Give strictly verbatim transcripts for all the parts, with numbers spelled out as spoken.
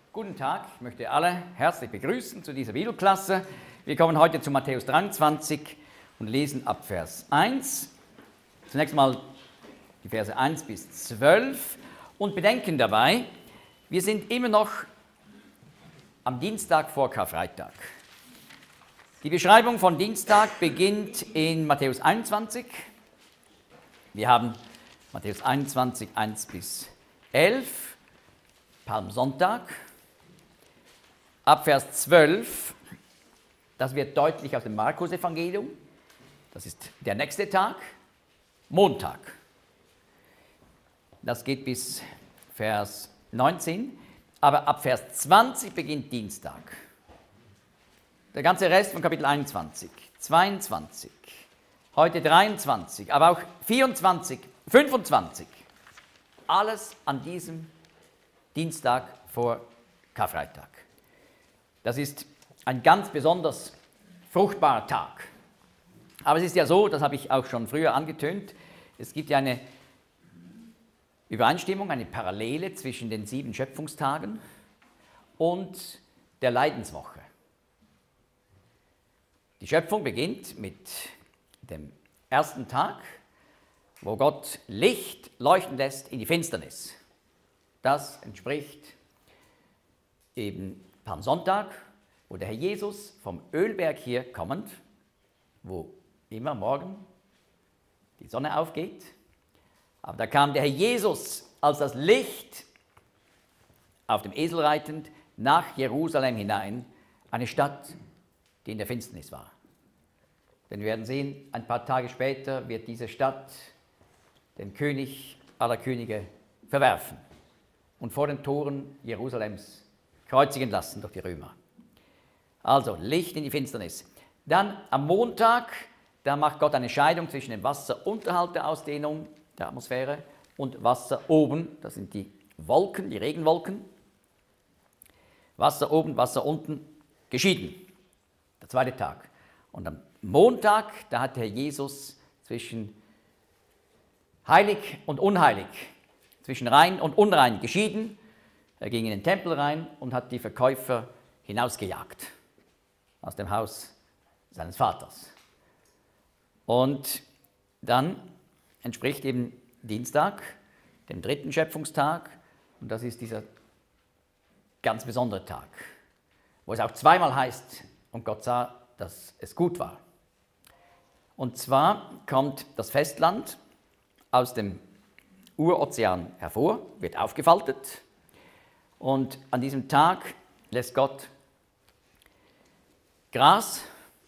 Guten Tag, ich möchte alle herzlich begrüßen zu dieser Bibelklasse. Wir kommen heute zu Matthäus dreiundzwanzig und lesen ab Vers eins. Zunächst mal die Verse eins bis zwölf und bedenken dabei, wir sind immer noch am Dienstag vor Karfreitag. Die Beschreibung von Dienstag beginnt in Matthäus einundzwanzig. Wir haben Matthäus einundzwanzig, eins bis elf, Palmsonntag. Ab Vers zwölf, das wird deutlich aus dem Markus-Evangelium, das ist der nächste Tag, Montag. Das geht bis Vers neunzehn, aber ab Vers zwanzig beginnt Dienstag. Der ganze Rest von Kapitel einundzwanzig, zweiundzwanzig, heute dreiundzwanzig, aber auch vierundzwanzig, fünfundzwanzig, alles an diesem Dienstag vor Karfreitag. Das ist ein ganz besonders fruchtbarer Tag. Aber es ist ja so, das habe ich auch schon früher angetönt, es gibt ja eine Übereinstimmung, eine Parallele zwischen den sieben Schöpfungstagen und der Leidenswoche. Die Schöpfung beginnt mit dem ersten Tag, wo Gott Licht leuchten lässt in die Finsternis. Das entspricht eben Palmsonntag, wo der Herr Jesus vom Ölberg hier kommend, wo immer morgen die Sonne aufgeht, aber da kam der Herr Jesus als das Licht auf dem Esel reitend nach Jerusalem hinein, eine Stadt, die in der Finsternis war. Denn wir werden sehen, ein paar Tage später wird diese Stadt den König aller Könige verwerfen und vor den Toren Jerusalems kreuzigen lassen durch die Römer. Also Licht in die Finsternis. Dann am Montag, da macht Gott eine Scheidung zwischen dem Wasser unterhalb der Ausdehnung der Atmosphäre und Wasser oben, das sind die Wolken, die Regenwolken. Wasser oben, Wasser unten, geschieden. Der zweite Tag. Und am Montag, da hat der Herr Jesus zwischen heilig und unheilig, zwischen rein und unrein geschieden. Er ging in den Tempel rein und hat die Verkäufer hinausgejagt aus dem Haus seines Vaters. Und dann entspricht eben Dienstag, dem dritten Schöpfungstag, und das ist dieser ganz besondere Tag, wo es auch zweimal heißt, und Gott sah, dass es gut war. Und zwar kommt das Festland aus dem Urozean hervor, wird aufgefaltet, und an diesem Tag lässt Gott Gras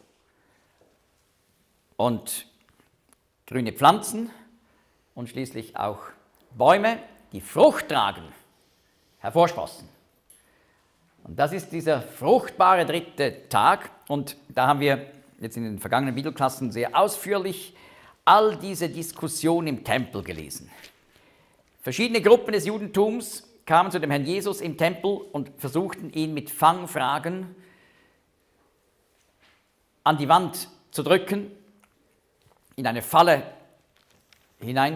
und grüne Pflanzen und schließlich auch Bäume, die Frucht tragen, hervorsprossen. Und das ist dieser fruchtbare dritte Tag. Und da haben wir jetzt in den vergangenen Bibelklassen sehr ausführlich all diese Diskussion im Tempel gelesen. Verschiedene Gruppen des Judentums kamen zu dem Herrn Jesus im Tempel und versuchten ihn mit Fangfragen an die Wand zu drücken, in eine Falle hinein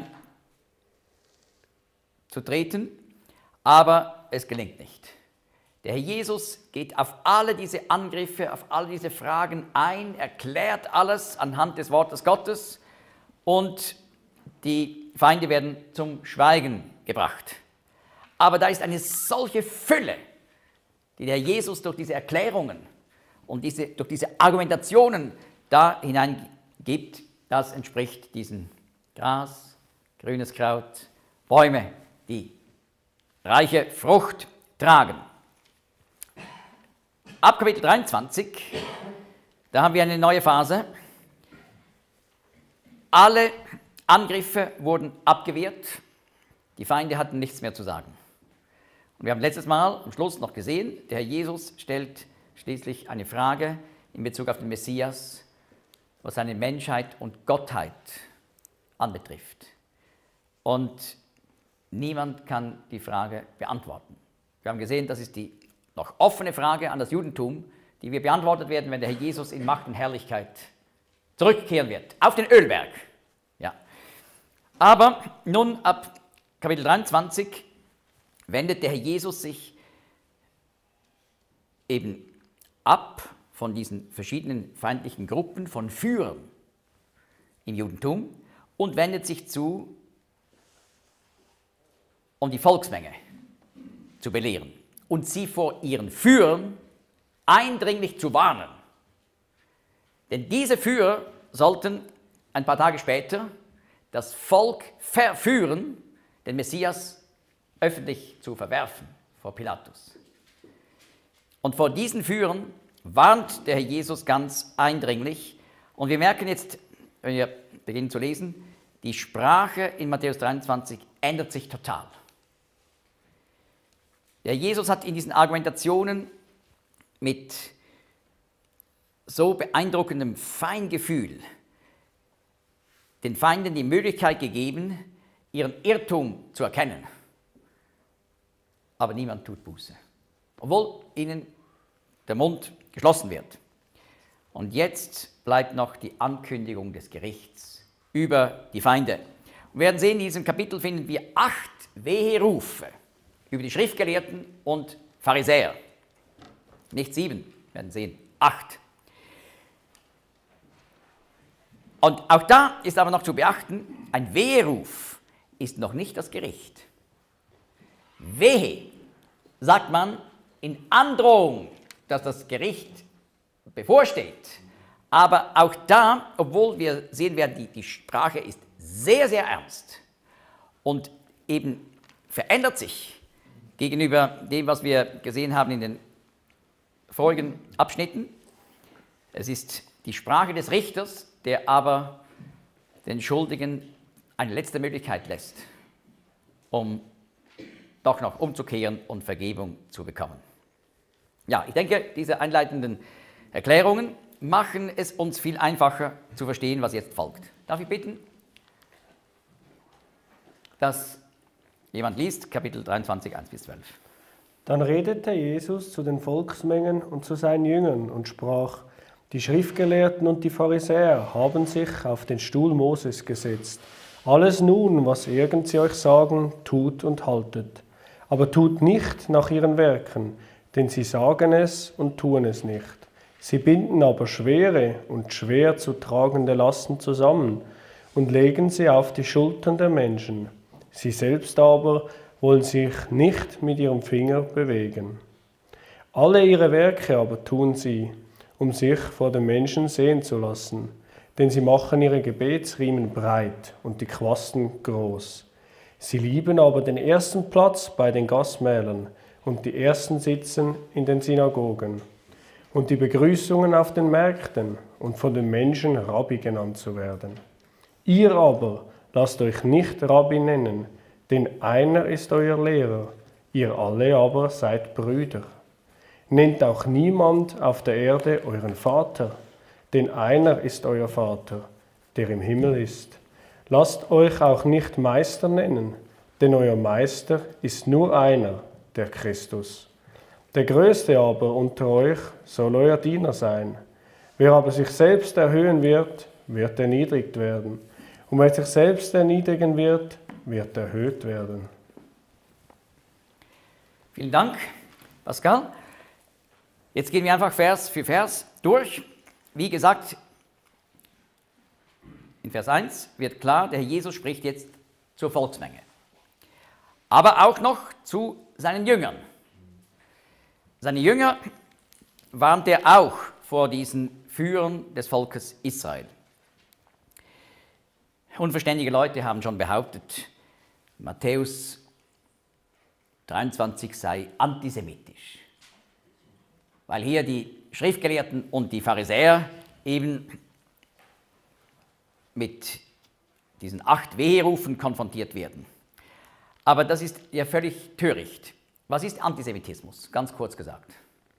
zu treten, aber es gelingt nicht. Der Herr Jesus geht auf alle diese Angriffe, auf alle diese Fragen ein, erklärt alles anhand des Wortes Gottes und die Feinde werden zum Schweigen gebracht. Aber da ist eine solche Fülle, die der Herr Jesus durch diese Erklärungen und diese, durch diese Argumentationen da hineingibt, das entspricht diesem Gras, grünes Kraut, Bäume, die reiche Frucht tragen. Ab Kapitel dreiundzwanzig, da haben wir eine neue Phase. Alle Angriffe wurden abgewehrt, die Feinde hatten nichts mehr zu sagen. Und wir haben letztes Mal am Schluss noch gesehen, der Herr Jesus stellt schließlich eine Frage in Bezug auf den Messias, was seine Menschheit und Gottheit anbetrifft. Und niemand kann die Frage beantworten. Wir haben gesehen, das ist die noch offene Frage an das Judentum, die wir beantwortet werden, wenn der Herr Jesus in Macht und Herrlichkeit zurückkehren wird, auf den Ölberg. Ja. Aber nun ab Kapitel dreiundzwanzig wendet der Herr Jesus sich eben ab von diesen verschiedenen feindlichen Gruppen von Führern im Judentum und wendet sich zu, um die Volksmenge zu belehren und sie vor ihren Führern eindringlich zu warnen. Denn diese Führer sollten ein paar Tage später das Volk verführen, den Messias öffentlich zu verwerfen vor Pilatus. Und vor diesen Führern warnt der Herr Jesus ganz eindringlich. Und wir merken jetzt, wenn wir beginnen zu lesen, die Sprache in Matthäus dreiundzwanzig ändert sich total. Der Jesus hat in diesen Argumentationen mit so beeindruckendem Feingefühl den Feinden die Möglichkeit gegeben, ihren Irrtum zu erkennen. Aber niemand tut Buße, obwohl ihnen der Mund geschlossen wird. Und jetzt bleibt noch die Ankündigung des Gerichts über die Feinde. Wir werden sehen, in diesem Kapitel finden wir acht Weherufe über die Schriftgelehrten und Pharisäer. Nicht sieben, wir werden sehen, acht. Und auch da ist aber noch zu beachten, ein Weheruf ist noch nicht das Gericht. Wehe, sagt man in Androhung, dass das Gericht bevorsteht. Aber auch da, obwohl wir sehen werden, die, die Sprache ist sehr, sehr ernst und eben verändert sich gegenüber dem, was wir gesehen haben in den vorigen Abschnitten. Es ist die Sprache des Richters, der aber den Schuldigen eine letzte Möglichkeit lässt, um doch noch umzukehren und Vergebung zu bekommen. Ja, ich denke, diese einleitenden Erklärungen machen es uns viel einfacher zu verstehen, was jetzt folgt. Darf ich bitten, dass jemand liest, Kapitel dreiundzwanzig, eins bis zwölf. Dann redete Jesus zu den Volksmengen und zu seinen Jüngern und sprach: Die Schriftgelehrten und die Pharisäer haben sich auf den Stuhl Moses gesetzt. Alles nun, was irgend sie euch sagen, tut und haltet. Aber tut nicht nach ihren Werken, denn sie sagen es und tun es nicht. Sie binden aber schwere und schwer zu tragende Lasten zusammen und legen sie auf die Schultern der Menschen. Sie selbst aber wollen sich nicht mit ihrem Finger bewegen. Alle ihre Werke aber tun sie, um sich vor den Menschen sehen zu lassen, denn sie machen ihre Gebetsriemen breit und die Quasten groß. Sie lieben aber den ersten Platz bei den Gasmählern und die ersten sitzen in den Synagogen und die Begrüßungen auf den Märkten und von den Menschen Rabbi genannt zu werden. Ihr aber lasst euch nicht Rabbi nennen, denn einer ist euer Lehrer, ihr alle aber seid Brüder. Nennt auch niemand auf der Erde euren Vater, denn einer ist euer Vater, der im Himmel ist. Lasst euch auch nicht Meister nennen, denn euer Meister ist nur einer, der Christus. Der Größte aber unter euch soll euer Diener sein. Wer aber sich selbst erhöhen wird, wird erniedrigt werden. Und wer sich selbst erniedrigen wird, wird erhöht werden. Vielen Dank, Pascal. Jetzt gehen wir einfach Vers für Vers durch. Wie gesagt, in Vers eins wird klar, der Herr Jesus spricht jetzt zur Volksmenge, aber auch noch zu seinen Jüngern. Seine Jünger warnt er auch vor diesen Führern des Volkes Israel. Unverständige Leute haben schon behauptet, Matthäus dreiundzwanzig sei antisemitisch, weil hier die Schriftgelehrten und die Pharisäer eben mit diesen acht Weherufen konfrontiert werden. Aber das ist ja völlig töricht. Was ist Antisemitismus? Ganz kurz gesagt.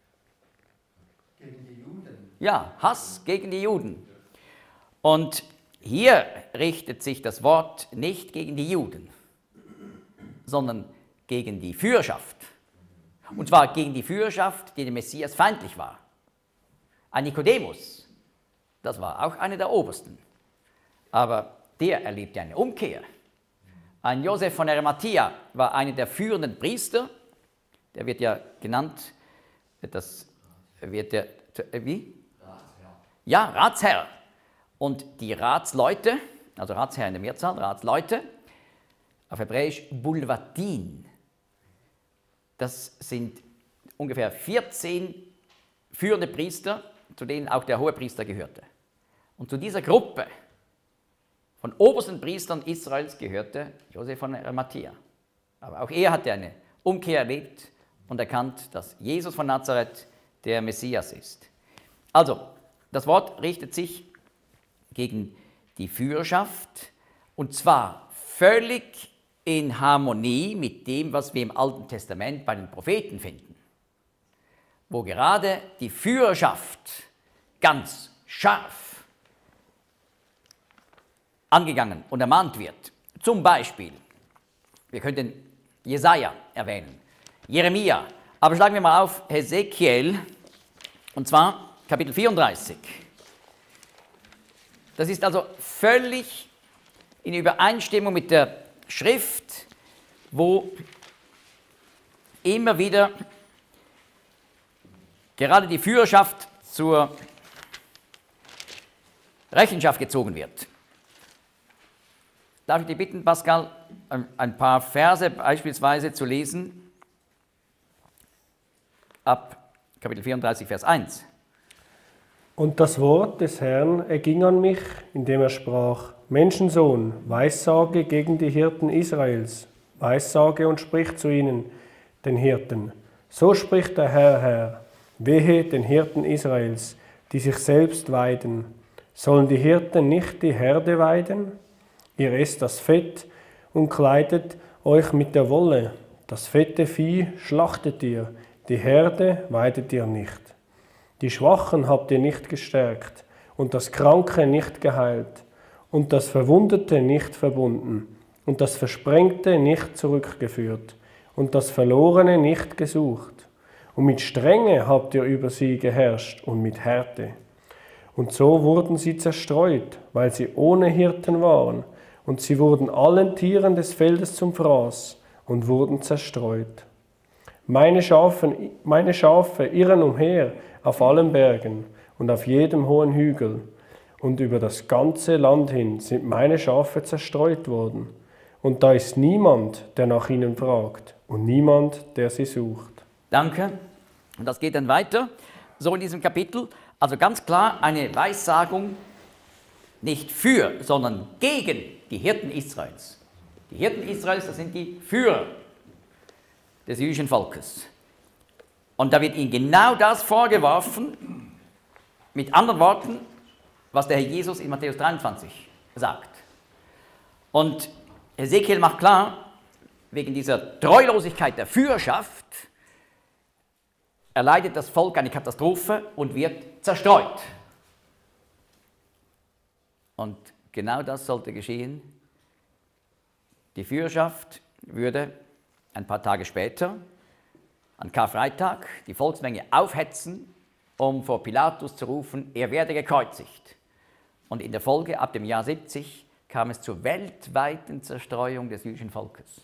Gegen die Juden. Ja, Hass gegen die Juden. Und hier richtet sich das Wort nicht gegen die Juden, sondern gegen die Führerschaft. Und zwar gegen die Führerschaft, die dem Messias feindlich war. Ein Nikodemus, das war auch einer der Obersten, aber der erlebte eine Umkehr. Ein Josef von Arimathea war einer der führenden Priester, der wird ja genannt, das wird er, wie? Ratsherr. Ja, Ratsherr. Und die Ratsleute, also Ratsherr in der Mehrzahl, Ratsleute, auf Hebräisch Bulvatin, das sind ungefähr vierzehn führende Priester, zu denen auch der Hohepriester gehörte. Und zu dieser Gruppe von obersten Priestern Israels gehörte Josef von Arimathäa. Aber auch er hatte eine Umkehr erlebt und erkannt, dass Jesus von Nazareth der Messias ist. Also, das Wort richtet sich gegen die Führerschaft, und zwar völlig in Harmonie mit dem, was wir im Alten Testament bei den Propheten finden, wo gerade die Führerschaft ganz scharf angegangen und ermahnt wird. Zum Beispiel, wir könnten Jesaja erwähnen, Jeremia, aber schlagen wir mal auf Hesekiel, und zwar Kapitel vierunddreißig. Das ist also völlig in Übereinstimmung mit der Schrift, wo immer wieder gerade die Führerschaft zur Rechenschaft gezogen wird. Darf ich dich bitten, Pascal, ein paar Verse beispielsweise zu lesen, ab Kapitel vierunddreißig, Vers eins. Und das Wort des Herrn erging an mich, indem er sprach: Menschensohn, weissage gegen die Hirten Israels, weissage und sprich zu ihnen, den Hirten. So spricht der Herr, Herr: Wehe den Hirten Israels, die sich selbst weiden. Sollen die Hirten nicht die Herde weiden? Ihr esst das Fett und kleidet euch mit der Wolle. Das fette Vieh schlachtet ihr, die Herde weidet ihr nicht. Die Schwachen habt ihr nicht gestärkt und das Kranke nicht geheilt und das Verwundete nicht verbunden und das Versprengte nicht zurückgeführt und das Verlorene nicht gesucht. Und mit Strenge habt ihr über sie geherrscht und mit Härte. Und so wurden sie zerstreut, weil sie ohne Hirten waren, und sie wurden allen Tieren des Feldes zum Fraß und wurden zerstreut. Meine Schafe, meine Schafe irren umher auf allen Bergen und auf jedem hohen Hügel, und über das ganze Land hin sind meine Schafe zerstreut worden. Und da ist niemand, der nach ihnen fragt, und niemand, der sie sucht. Danke. Und das geht dann weiter, so in diesem Kapitel. Also ganz klar eine Weissagung nicht für, sondern gegen die Hirten Israels. Die Hirten Israels, das sind die Führer des jüdischen Volkes. Und da wird ihnen genau das vorgeworfen, mit anderen Worten, was der Herr Jesus in Matthäus dreiundzwanzig sagt. Und Hesekiel macht klar, wegen dieser Treulosigkeit der Führerschaft erleidet das Volk eine Katastrophe und wird zerstreut. Und genau das sollte geschehen. Die Führerschaft würde ein paar Tage später, an Karfreitag, die Volksmenge aufhetzen, um vor Pilatus zu rufen, er werde gekreuzigt. Und in der Folge, ab dem Jahr siebzig, kam es zur weltweiten Zerstreuung des jüdischen Volkes.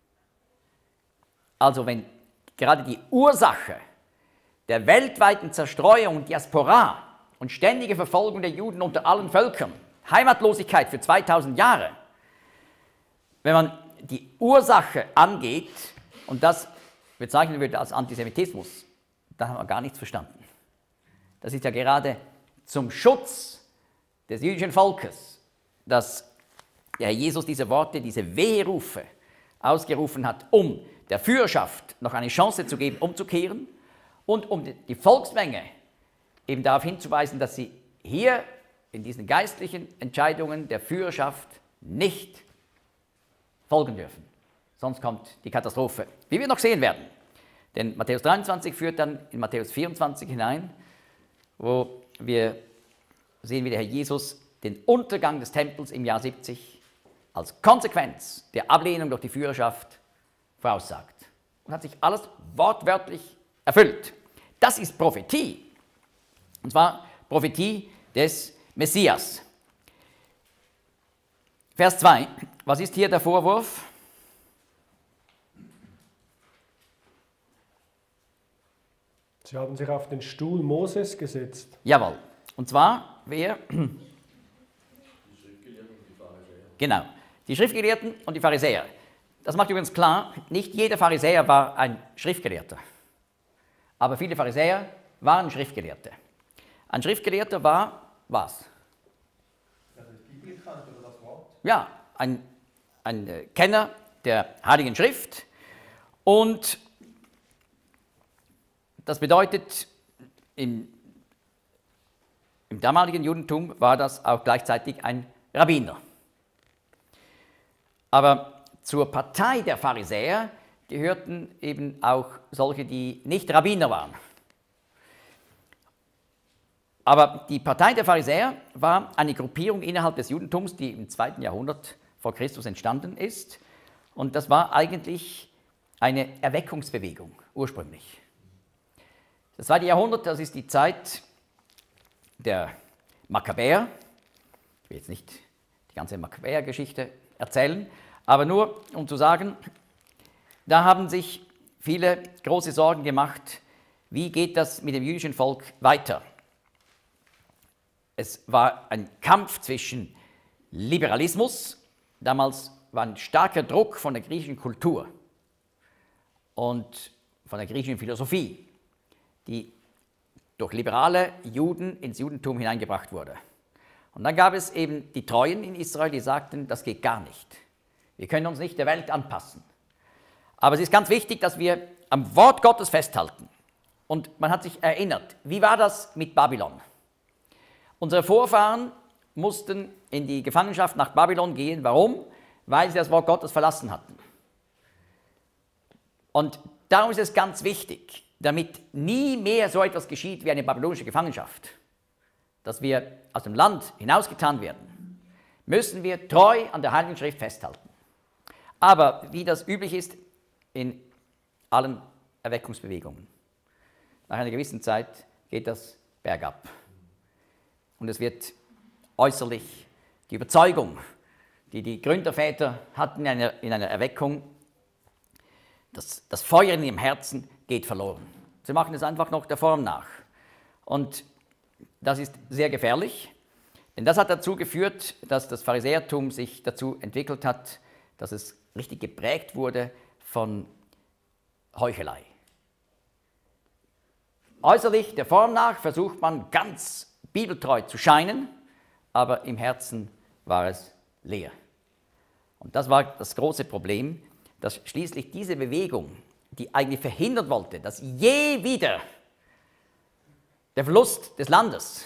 Also wenn gerade die Ursache der weltweiten Zerstreuung und Diaspora und ständige Verfolgung der Juden unter allen Völkern, Heimatlosigkeit für zweitausend Jahre, wenn man die Ursache angeht und das bezeichnen würde als Antisemitismus, dann haben wir gar nichts verstanden. Das ist ja gerade zum Schutz des jüdischen Volkes, dass der Herr Jesus diese Worte, diese Weherufe ausgerufen hat, um der Führerschaft noch eine Chance zu geben, umzukehren und um die Volksmenge eben darauf hinzuweisen, dass sie hier in diesen geistlichen Entscheidungen der Führerschaft nicht folgen dürfen. Sonst kommt die Katastrophe, wie wir noch sehen werden. Denn Matthäus dreiundzwanzig führt dann in Matthäus vierundzwanzig hinein, wo wir sehen, wie der Herr Jesus den Untergang des Tempels im Jahr siebzig als Konsequenz der Ablehnung durch die Führerschaft voraussagt. Und hat sich alles wortwörtlich erfüllt. Das ist Prophetie. Und zwar Prophetie des Messias. Vers zwei. Was ist hier der Vorwurf? Sie haben sich auf den Stuhl Moses gesetzt. Jawohl. Und zwar, wer? Die Schriftgelehrten und die Pharisäer. Genau, die Schriftgelehrten und die Pharisäer. Das macht übrigens klar, nicht jeder Pharisäer war ein Schriftgelehrter. Aber viele Pharisäer waren Schriftgelehrte. Ein Schriftgelehrter war was? Also die Bibel kannte oder das Wort? Ja, ein, ein äh, Kenner der Heiligen Schrift. Und das bedeutet, im, im damaligen Judentum war das auch gleichzeitig ein Rabbiner. Aber zur Partei der Pharisäer gehörten eben auch solche, die nicht Rabbiner waren. Aber die Partei der Pharisäer war eine Gruppierung innerhalb des Judentums, die im zweiten Jahrhundert vor Christus entstanden ist. Und das war eigentlich eine Erweckungsbewegung ursprünglich. Das zweite Jahrhundert, das ist die Zeit der Makkabäer. Ich will jetzt nicht die ganze Makkabäer-Geschichte erzählen, aber nur um zu sagen, da haben sich viele große Sorgen gemacht, wie geht das mit dem jüdischen Volk weiter. Es war ein Kampf zwischen Liberalismus, damals war ein starker Druck von der griechischen Kultur und von der griechischen Philosophie, die durch liberale Juden ins Judentum hineingebracht wurde. Und dann gab es eben die Treuen in Israel, die sagten, das geht gar nicht. Wir können uns nicht der Welt anpassen. Aber es ist ganz wichtig, dass wir am Wort Gottes festhalten. Und man hat sich erinnert, wie war das mit Babylon? Unsere Vorfahren mussten in die Gefangenschaft nach Babylon gehen. Warum? Weil sie das Wort Gottes verlassen hatten. Und darum ist es ganz wichtig, damit nie mehr so etwas geschieht wie eine babylonische Gefangenschaft, dass wir aus dem Land hinausgetan werden, müssen wir treu an der Heiligen Schrift festhalten. Aber wie das üblich ist in allen Erweckungsbewegungen, nach einer gewissen Zeit geht das bergab. Und es wird äußerlich die Überzeugung, die die Gründerväter hatten in einer, in einer Erweckung, das, das Feuer in ihrem Herzen geht verloren. Sie machen es einfach noch der Form nach. Und das ist sehr gefährlich, denn das hat dazu geführt, dass das Pharisäertum sich dazu entwickelt hat, dass es richtig geprägt wurde von Heuchelei. Äußerlich, der Form nach, versucht man ganz bibeltreu zu scheinen, aber im Herzen war es leer. Und das war das große Problem, dass schließlich diese Bewegung, die eigentlich verhindern wollte, dass je wieder der Verlust des Landes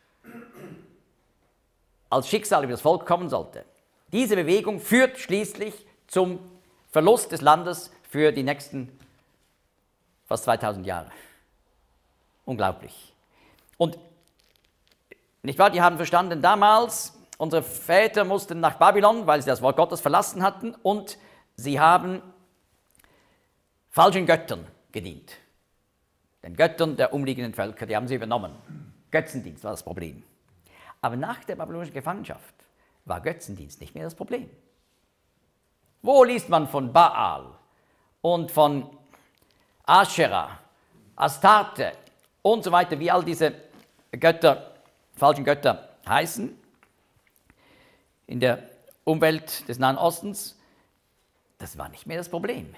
als Schicksal über das Volk kommen sollte, diese Bewegung führt schließlich zum Verlust des Landes für die nächsten fast zweitausend Jahre. Unglaublich. Und nicht wahr, die haben verstanden, damals, unsere Väter mussten nach Babylon, weil sie das Wort Gottes verlassen hatten, und sie haben falschen Göttern gedient. Den Göttern der umliegenden Völker, die haben sie übernommen. Götzendienst war das Problem. Aber nach der babylonischen Gefangenschaft war Götzendienst nicht mehr das Problem. Wo liest man von Baal und von Aschera, Astarte und so weiter, wie all diese Götter, falschen Götter heißen, in der Umwelt des Nahen Ostens? Das war nicht mehr das Problem.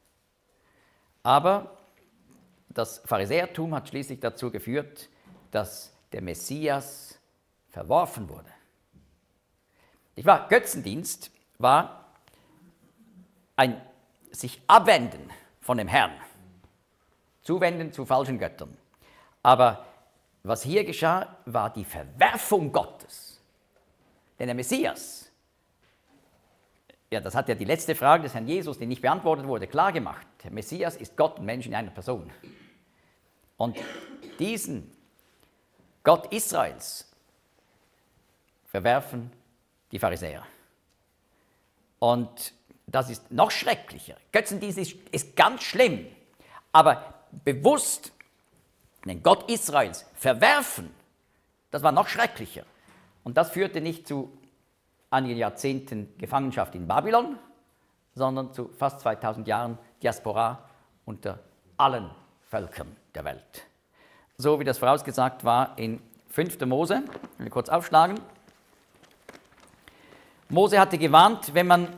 Aber das Pharisäertum hat schließlich dazu geführt, dass der Messias verworfen wurde. Nicht wahr? Götzendienst war ein sich abwenden von dem Herrn, zuwenden zu falschen Göttern. Aber was hier geschah, war die Verwerfung Gottes. Denn der Messias, ja, das hat ja die letzte Frage des Herrn Jesus, die nicht beantwortet wurde, klargemacht. Der Messias ist Gott und Mensch in einer Person. Und diesen Gott Israels verwerfen die Pharisäer. Und das ist noch schrecklicher. Götzendienst ist, ist ganz schlimm, aber bewusst den Gott Israels verwerfen, das war noch schrecklicher. Und das führte nicht zu einigen Jahrzehnten Gefangenschaft in Babylon, sondern zu fast zweitausend Jahren Diaspora unter allen Völkern der Welt. so wie das vorausgesagt war in fünfter Mose. Ich will kurz aufschlagen. Mose hatte gewarnt, wenn man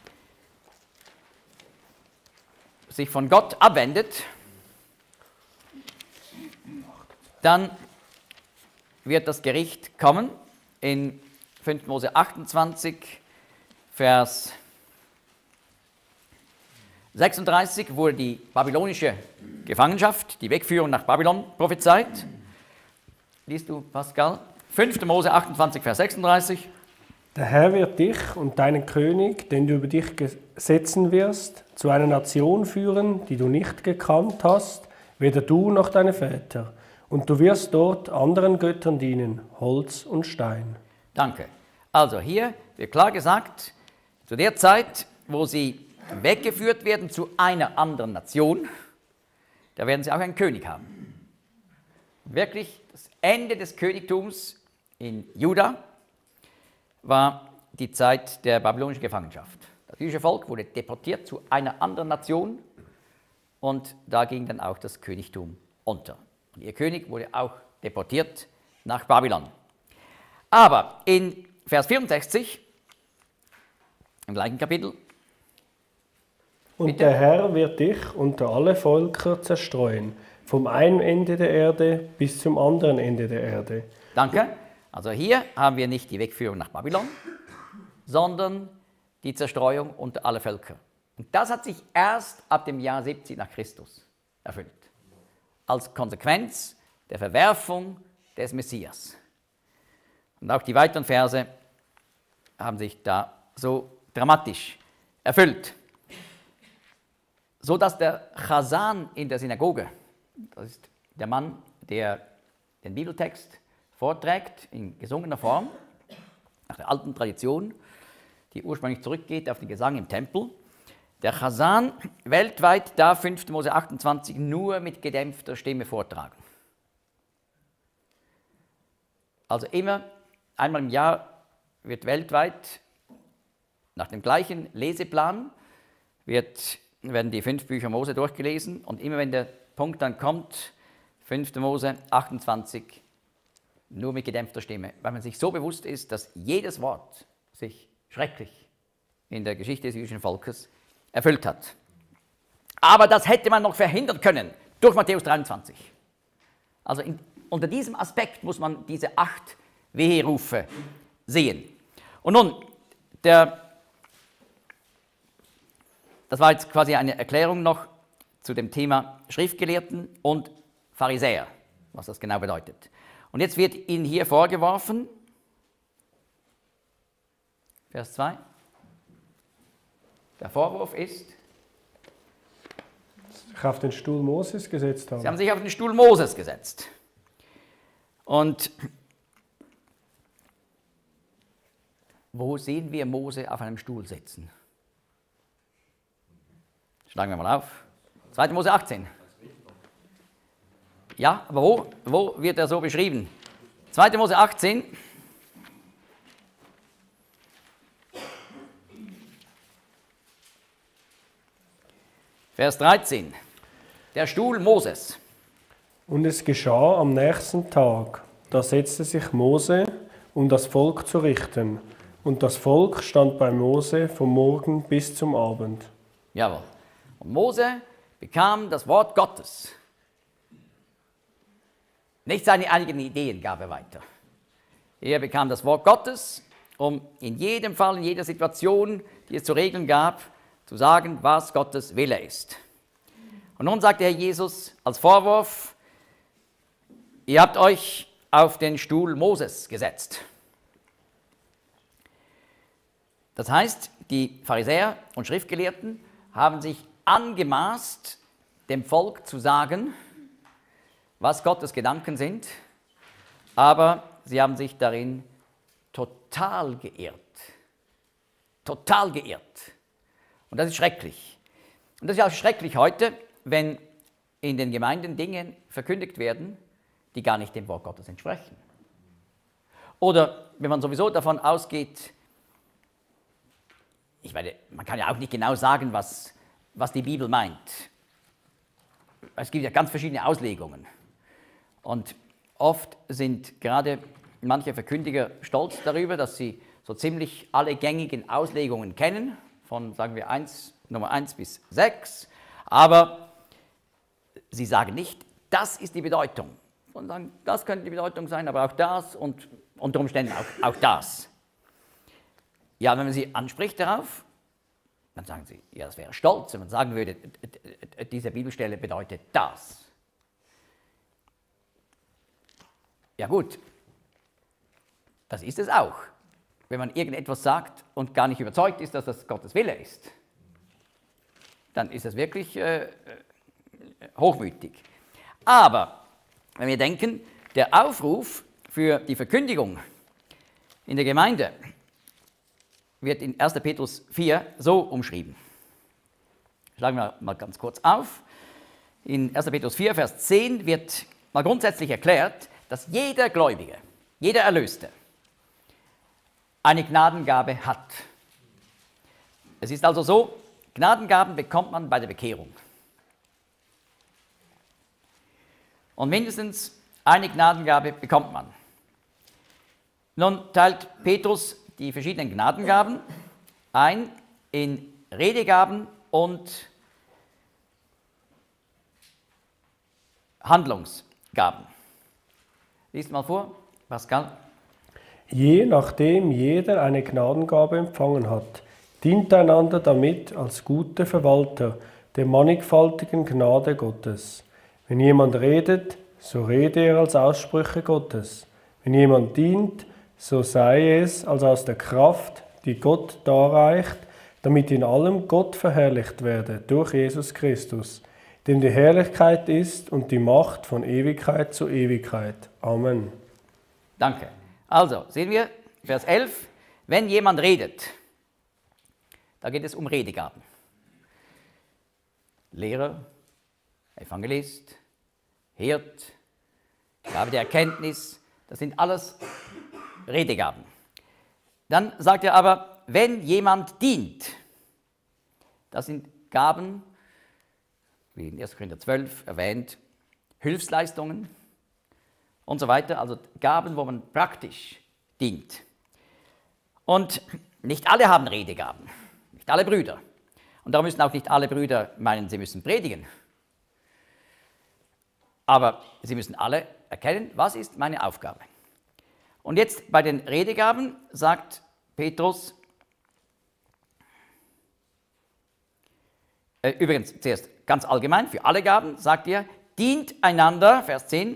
sich von Gott abwendet, dann wird das Gericht kommen. In fünfter Mose achtundzwanzig, Vers sechsunddreißig wurde die babylonische Gefangenschaft, die Wegführung nach Babylon prophezeit. Liest du, Pascal? fünfter Mose achtundzwanzig, Vers sechsunddreißig. Der Herr wird dich und deinen König, den du über dich setzen wirst, zu einer Nation führen, die du nicht gekannt hast, weder du noch deine Väter. Und du wirst dort anderen Göttern dienen, Holz und Stein. Danke. Also hier wird klar gesagt, zu der Zeit, wo sie weggeführt werden zu einer anderen Nation, da werden sie auch einen König haben. Wirklich, das Ende des Königtums in Juda war die Zeit der babylonischen Gefangenschaft. Das jüdische Volk wurde deportiert zu einer anderen Nation und da ging dann auch das Königtum unter. Und ihr König wurde auch deportiert nach Babylon. Aber in Vers vierundsechzig, im gleichen Kapitel, und bitte? Der Herr wird dich unter alle Völker zerstreuen, vom einen Ende der Erde bis zum anderen Ende der Erde. Danke. Also hier haben wir nicht die Wegführung nach Babylon, sondern die Zerstreuung unter alle Völker. Und das hat sich erst ab dem Jahr siebzig nach Christus erfüllt, als Konsequenz der Verwerfung des Messias. Und auch die weiteren Verse haben sich da so dramatisch erfüllt, so dass der Chasan in der Synagoge, das ist der Mann, der den Bibeltext vorträgt in gesungener Form, nach der alten Tradition, die ursprünglich zurückgeht auf den Gesang im Tempel. Der Chasan weltweit darf fünfter Mose achtundzwanzig nur mit gedämpfter Stimme vortragen. Also immer, einmal im Jahr wird weltweit nach dem gleichen Leseplan wird, werden die fünf Bücher Mose durchgelesen und immer wenn der Punkt dann kommt, fünfter Mose achtundzwanzig, nur mit gedämpfter Stimme, weil man sich so bewusst ist, dass jedes Wort sich schrecklich in der Geschichte des jüdischen Volkes erfüllt hat. Aber das hätte man noch verhindern können durch Matthäus dreiundzwanzig. Also in, unter diesem Aspekt muss man diese acht Weherufe sehen. Und nun, der, das war jetzt quasi eine Erklärung noch zu dem Thema Schriftgelehrten und Pharisäer, was das genau bedeutet. Und jetzt wird ihnen hier vorgeworfen, Vers zwei, der Vorwurf ist, sich auf den Stuhl Moses gesetzt haben. Sie haben sich auf den Stuhl Moses gesetzt. Und wo sehen wir Mose auf einem Stuhl sitzen? Schlagen wir mal auf. zweiter Mose achtzehn. Ja, aber wo, wo wird er so beschrieben? zweiter Mose achtzehn. Vers dreizehn. Der Stuhl Moses. Und es geschah am nächsten Tag, da setzte sich Mose, um das Volk zu richten. Und das Volk stand bei Mose vom Morgen bis zum Abend. Jawohl. Und Mose bekam das Wort Gottes. Nicht seine eigenen Ideen gab er weiter. Er bekam das Wort Gottes, um in jedem Fall, in jeder Situation, die es zu regeln gab, zu sagen, was Gottes Wille ist. Und nun sagt der Herr Jesus als Vorwurf, ihr habt euch auf den Stuhl Moses gesetzt. Das heißt, die Pharisäer und Schriftgelehrten haben sich angemaßt, dem Volk zu sagen, was Gottes Gedanken sind, aber sie haben sich darin total geirrt. Total geirrt. Und das ist schrecklich. Und das ist auch schrecklich heute, wenn in den Gemeinden Dinge verkündigt werden, die gar nicht dem Wort Gottes entsprechen. Oder wenn man sowieso davon ausgeht, ich meine, man kann ja auch nicht genau sagen, was, was die Bibel meint. Es gibt ja ganz verschiedene Auslegungen. Und oft sind gerade manche Verkündiger stolz darüber, dass sie so ziemlich alle gängigen Auslegungen kennen, von, sagen wir, eins, Nummer eins bis sechs, aber sie sagen nicht, das ist die Bedeutung. Und sagen, das könnte die Bedeutung sein, aber auch das und unter Umständen auch, auch das. Ja, wenn man sie anspricht darauf, dann sagen sie, ja, das wäre stolz, wenn man sagen würde, diese Bibelstelle bedeutet das. Ja gut, das ist es auch, wenn man irgendetwas sagt und gar nicht überzeugt ist, dass das Gottes Wille ist. Dann ist es wirklich äh, hochmütig. Aber wenn wir denken, der Aufruf für die Verkündigung in der Gemeinde wird in erster Petrus vier so umschrieben. Schlagen wir mal ganz kurz auf. In erster Petrus vier, Vers zehn wird mal grundsätzlich erklärt, dass jeder Gläubige, jeder Erlöste eine Gnadengabe hat. Es ist also so, Gnadengaben bekommt man bei der Bekehrung. Und mindestens eine Gnadengabe bekommt man. Nun teilt Petrus die verschiedenen Gnadengaben ein in Redegaben und Handlungsgaben. Lies mal vor, Pascal. Je nachdem jeder eine Gnadengabe empfangen hat, dient einander damit als gute Verwalter der mannigfaltigen Gnade Gottes. Wenn jemand redet, so rede er als Aussprüche Gottes. Wenn jemand dient, so sei es als aus der Kraft, die Gott darreicht, damit in allem Gott verherrlicht werde durch Jesus Christus, dem die Herrlichkeit ist und die Macht von Ewigkeit zu Ewigkeit. Amen. Danke. Also, sehen wir, Vers elf, wenn jemand redet, da geht es um Redegaben. Lehrer, Evangelist, Hirt, Gabe der Erkenntnis, das sind alles Redegaben. Dann sagt er aber, wenn jemand dient, das sind Gaben, wie in erster Korinther zwölf erwähnt, Hilfsleistungen und so weiter, also Gaben, wo man praktisch dient. Und nicht alle haben Redegaben, nicht alle Brüder. Und darum müssen auch nicht alle Brüder meinen, sie müssen predigen. Aber sie müssen alle erkennen, was ist meine Aufgabe. Und jetzt bei den Redegaben sagt Petrus, äh, übrigens zuerst ganz allgemein, für alle Gaben sagt er, dient einander, Vers zehn,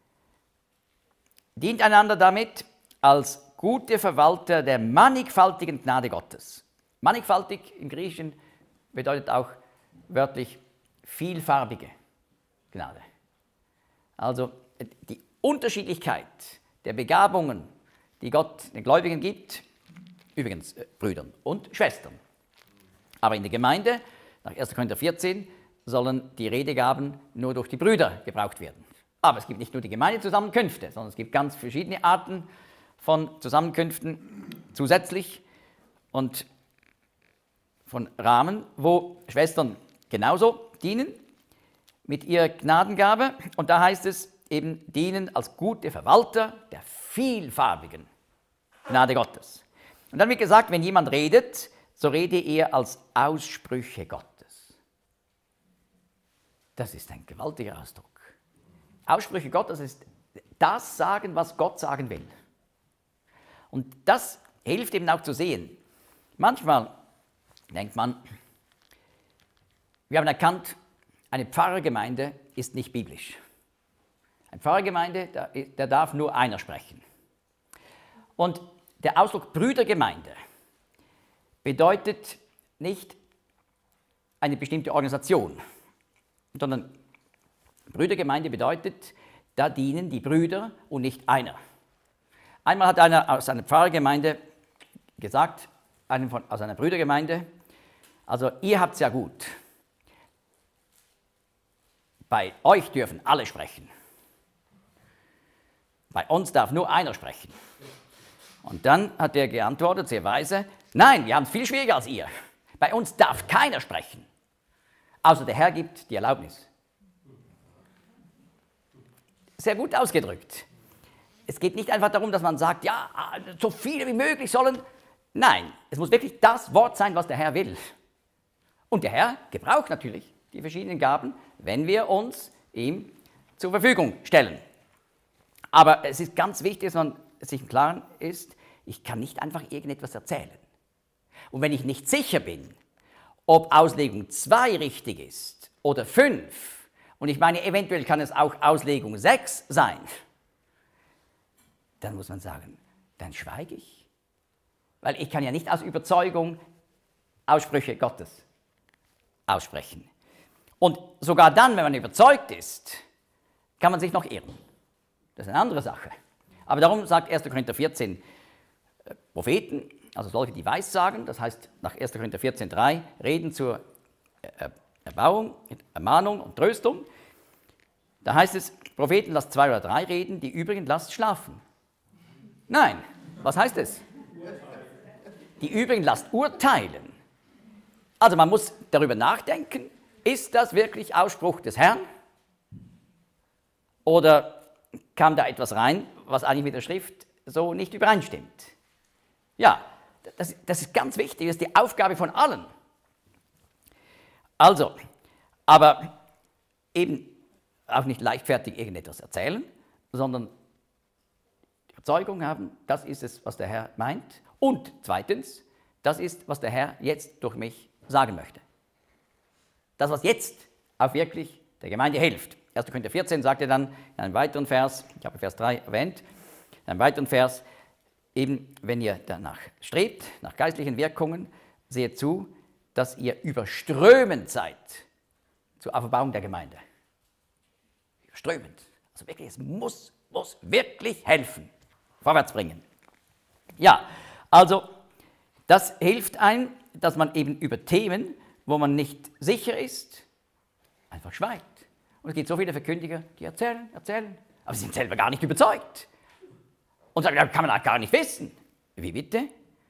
dient einander damit als gute Verwalter der mannigfaltigen Gnade Gottes. Mannigfaltig im Griechischen bedeutet auch wörtlich vielfarbige Gnade. Also die Unterschiedlichkeit der Begabungen, die Gott den Gläubigen gibt, übrigens äh, Brüdern und Schwestern. Aber in der Gemeinde, nach erster Korinther vierzehn, sollen die Redegaben nur durch die Brüder gebraucht werden. Aber es gibt nicht nur die Gemeindezusammenkünfte, sondern es gibt ganz verschiedene Arten von Zusammenkünften zusätzlich und von Rahmen, wo Schwestern genauso dienen mit ihrer Gnadengabe. Und da heißt es eben, dienen als gute Verwalter der vielfarbigen Gnade Gottes. Und dann wird gesagt, wenn jemand redet, so rede er als Aussprüche Gottes. Das ist ein gewaltiger Ausdruck. Aussprüche Gottes ist das sagen, was Gott sagen will. Und das hilft eben auch zu sehen. Manchmal denkt man, wir haben erkannt, eine Pfarrergemeinde ist nicht biblisch. Eine Pfarrergemeinde, da, da darf nur einer sprechen. Und der Ausdruck Brüdergemeinde bedeutet nicht eine bestimmte Organisation, sondern Brüdergemeinde bedeutet, da dienen die Brüder und nicht einer. Einmal hat einer aus einer Pfarrergemeinde gesagt, einem von, aus einer Brüdergemeinde, also ihr habt es ja gut, bei euch dürfen alle sprechen, bei uns darf nur einer sprechen. Und dann hat er geantwortet, sehr weise, nein, wir haben es viel schwieriger als ihr, bei uns darf keiner sprechen, außer der Herr gibt die Erlaubnis. sehr gut ausgedrückt. Es geht nicht einfach darum, dass man sagt, ja, so viele wie möglich sollen. Nein, es muss wirklich das Wort sein, was der Herr will. Und der Herr gebraucht natürlich die verschiedenen Gaben, wenn wir uns ihm zur Verfügung stellen. Aber es ist ganz wichtig, dass man sich im Klaren ist, ich kann nicht einfach irgendetwas erzählen. Und wenn ich nicht sicher bin, ob Auslegung zwei richtig ist oder fünf, und ich meine, eventuell kann es auch Auslegung sechs sein, dann muss man sagen, dann schweige ich. Weil ich kann ja nicht aus Überzeugung Aussprüche Gottes aussprechen. Und sogar dann, wenn man überzeugt ist, kann man sich noch irren. Das ist eine andere Sache. Aber darum sagt erster Korinther vierzehn, äh, Propheten, also solche, die Weissagen, das heißt nach erster Korinther vierzehn drei, reden zur äh, Erbauung, Ermahnung und Tröstung. Da heißt es, Propheten lasst zwei oder drei reden, die übrigen lasst schlafen. Nein, was heißt es? Die übrigen lasst urteilen. Also man muss darüber nachdenken, ist das wirklich Ausspruch des Herrn? Oder kam da etwas rein, was eigentlich mit der Schrift so nicht übereinstimmt? Ja, das, das ist ganz wichtig, das ist die Aufgabe von allen. Also, aber eben auch nicht leichtfertig irgendetwas erzählen, sondern die Überzeugung haben, das ist es, was der Herr meint. Und zweitens, das ist, was der Herr jetzt durch mich sagen möchte. Das, was jetzt auch wirklich der Gemeinde hilft. erster Korinther vierzehn sagt er dann in einem weiteren Vers, ich habe Vers drei erwähnt, in einem weiteren Vers, eben wenn ihr danach strebt, nach geistlichen Wirkungen, seht zu, dass ihr überströmend seid zur Auferbauung der Gemeinde. Überströmend. Also wirklich, es muss, muss wirklich helfen, vorwärts bringen. Ja, also das hilft einem, dass man eben über Themen, wo man nicht sicher ist, einfach schweigt. Und es gibt so viele Verkündiger, die erzählen, erzählen, aber sie sind selber gar nicht überzeugt. Und sagen, das kann man auch gar nicht wissen. Wie bitte?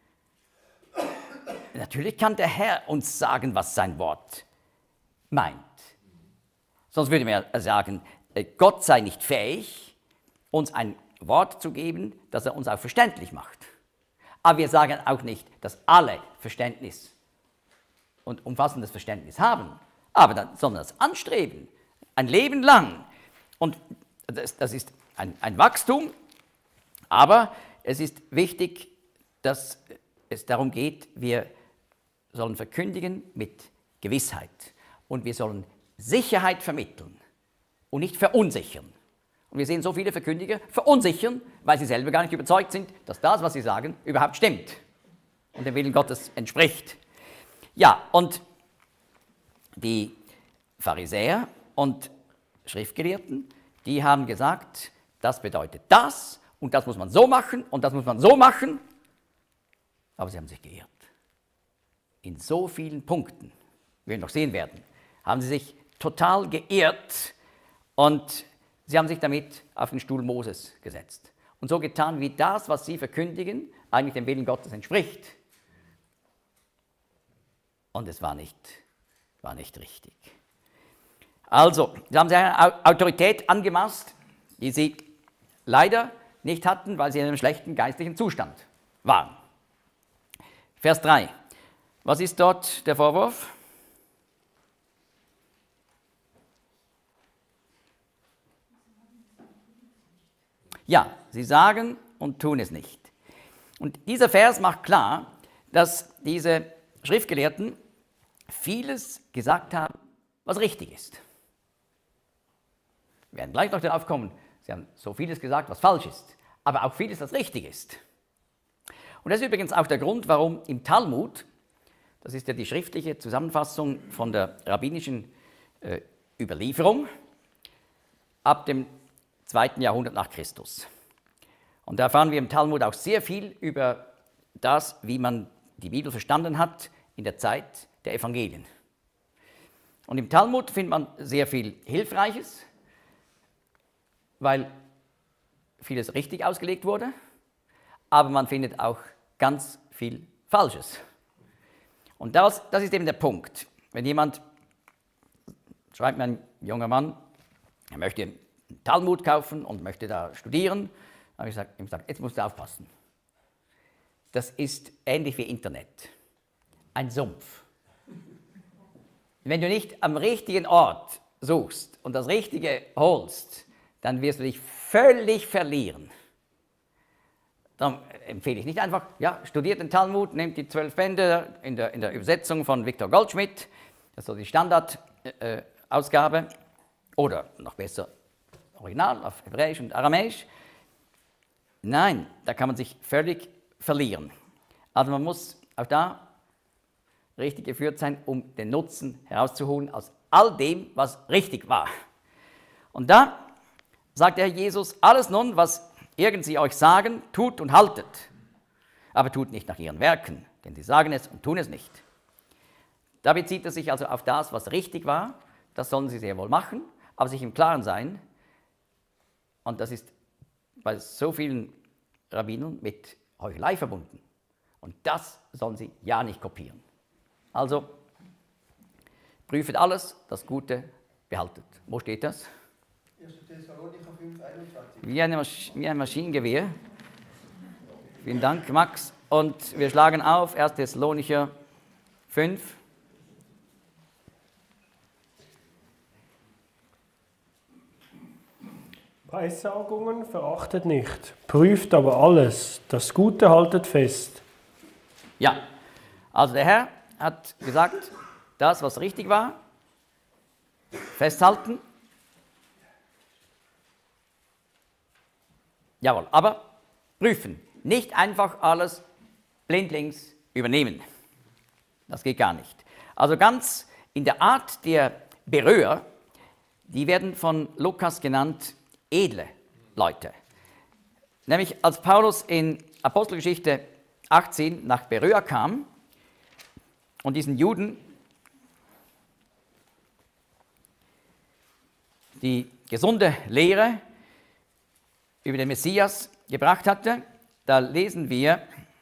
Natürlich kann der Herr uns sagen, was sein Wort meint. Sonst würde man ja sagen, Gott sei nicht fähig, uns ein Wort zu geben, das er uns auch verständlich macht. Aber wir sagen auch nicht, dass alle Verständnis und umfassendes Verständnis haben, aber dann, sondern das Anstreben, ein Leben lang. Und das, das ist ein, ein Wachstum, aber es ist wichtig, dass es darum geht, wir sollen verkündigen mit Gewissheit und wir sollen Sicherheit vermitteln und nicht verunsichern. Und wir sehen so viele Verkündiger verunsichern, weil sie selber gar nicht überzeugt sind, dass das, was sie sagen, überhaupt stimmt und dem Willen Gottes entspricht. Ja, und die Pharisäer und Schriftgelehrten, die haben gesagt, das bedeutet das und das muss man so machen und das muss man so machen. Aber sie haben sich geirrt. In so vielen Punkten, wie wir noch sehen werden, haben sie sich total geirrt und sie haben sich damit auf den Stuhl Moses gesetzt und so getan, wie das, was sie verkündigen, eigentlich dem Willen Gottes entspricht. Und es war nicht, war nicht richtig. Also, sie haben sich eine Autorität angemaßt, die sie leider nicht hatten, weil sie in einem schlechten geistlichen Zustand waren. Vers drei. Was ist dort der Vorwurf? Ja, sie sagen und tun es nicht. Und dieser Vers macht klar, dass diese Schriftgelehrten vieles gesagt haben, was richtig ist. Wir werden gleich noch darauf kommen, sie haben so vieles gesagt, was falsch ist, aber auch vieles, was richtig ist. Und das ist übrigens auch der Grund, warum im Talmud, das ist ja die schriftliche Zusammenfassung von der rabbinischen äh, Überlieferung, ab dem zweiten Jahrhundert nach Christus. Und da erfahren wir im Talmud auch sehr viel über das, wie man die Bibel verstanden hat in der Zeit der Evangelien. Und im Talmud findet man sehr viel Hilfreiches, weil vieles richtig ausgelegt wurde, aber man findet auch ganz viel Falsches. Und das, das ist eben der Punkt. Wenn jemand, schreibt mir ein junger Mann, er möchte einen Talmud kaufen und möchte da studieren. Da habe ich gesagt, ihm gesagt, jetzt musst du aufpassen. Das ist ähnlich wie Internet. Ein Sumpf. Wenn du nicht am richtigen Ort suchst und das Richtige holst, dann wirst du dich völlig verlieren. Darum empfehle ich nicht einfach, ja, studiert den Talmud, nehmt die zwölf Bände in der, in der Übersetzung von Viktor Goldschmidt, das ist so die Standardausgabe, äh, oder noch besser Original auf Hebräisch und Aramäisch. Nein, da kann man sich völlig verlieren. Also man muss auch da richtig geführt sein, um den Nutzen herauszuholen aus all dem, was richtig war. Und da sagt der Herr Jesus, alles nun, was irgend sie euch sagen, tut und haltet, aber tut nicht nach ihren Werken, denn sie sagen es und tun es nicht. Da bezieht er sich also auf das, was richtig war, das sollen sie sehr wohl machen, aber sich im Klaren sein, und das ist bei so vielen Rabbinern mit Heuchelei verbunden, und das sollen sie ja nicht kopieren. Also, prüft alles, das Gute behaltet. Wo steht das? erster Thessalonicher fünf, einundzwanzig. Wie, eine Masch wie ein Maschinengewehr. Vielen Dank, Max. Und wir schlagen auf erster Thessalonicher fünf. Weissagungen verachtet nicht, prüft aber alles, das Gute haltet fest. Ja, also der Herr hat gesagt, das, was richtig war, festhalten. Jawohl, aber prüfen. Nicht einfach alles blindlings übernehmen. Das geht gar nicht. Also ganz in der Art der Beröer, die werden von Lukas genannt edle Leute. Nämlich als Paulus in Apostelgeschichte achtzehn nach Beröa kam und diesen Juden die gesunde Lehre über den Messias gebracht hatte, da lesen wir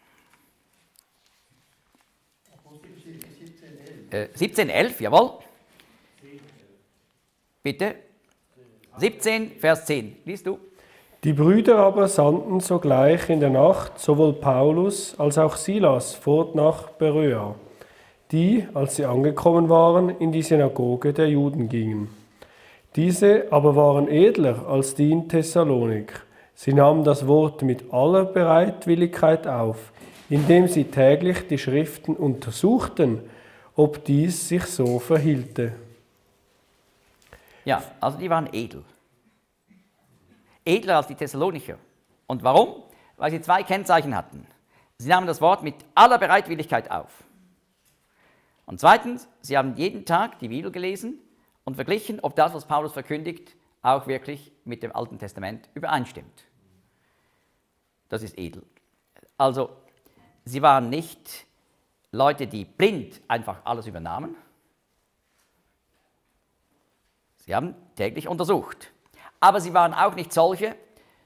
äh, siebzehn elf, jawohl. Bitte. siebzehn, Vers zehn. Liest du? Die Brüder aber sandten sogleich in der Nacht sowohl Paulus als auch Silas fort nach Beröa, die, als sie angekommen waren, in die Synagoge der Juden gingen. Diese aber waren edler als die in Thessalonik. Sie nahmen das Wort mit aller Bereitwilligkeit auf, indem sie täglich die Schriften untersuchten, ob dies sich so verhielte. Ja, also die waren edel. Edler als die Thessalonicher. Und warum? Weil sie zwei Kennzeichen hatten. Sie nahmen das Wort mit aller Bereitwilligkeit auf. Und zweitens, sie haben jeden Tag die Bibel gelesen und verglichen, ob das, was Paulus verkündigt, auch wirklich mit dem Alten Testament übereinstimmt. Das ist edel. Also, sie waren nicht Leute, die blind einfach alles übernahmen. Sie haben täglich untersucht. Aber sie waren auch nicht solche,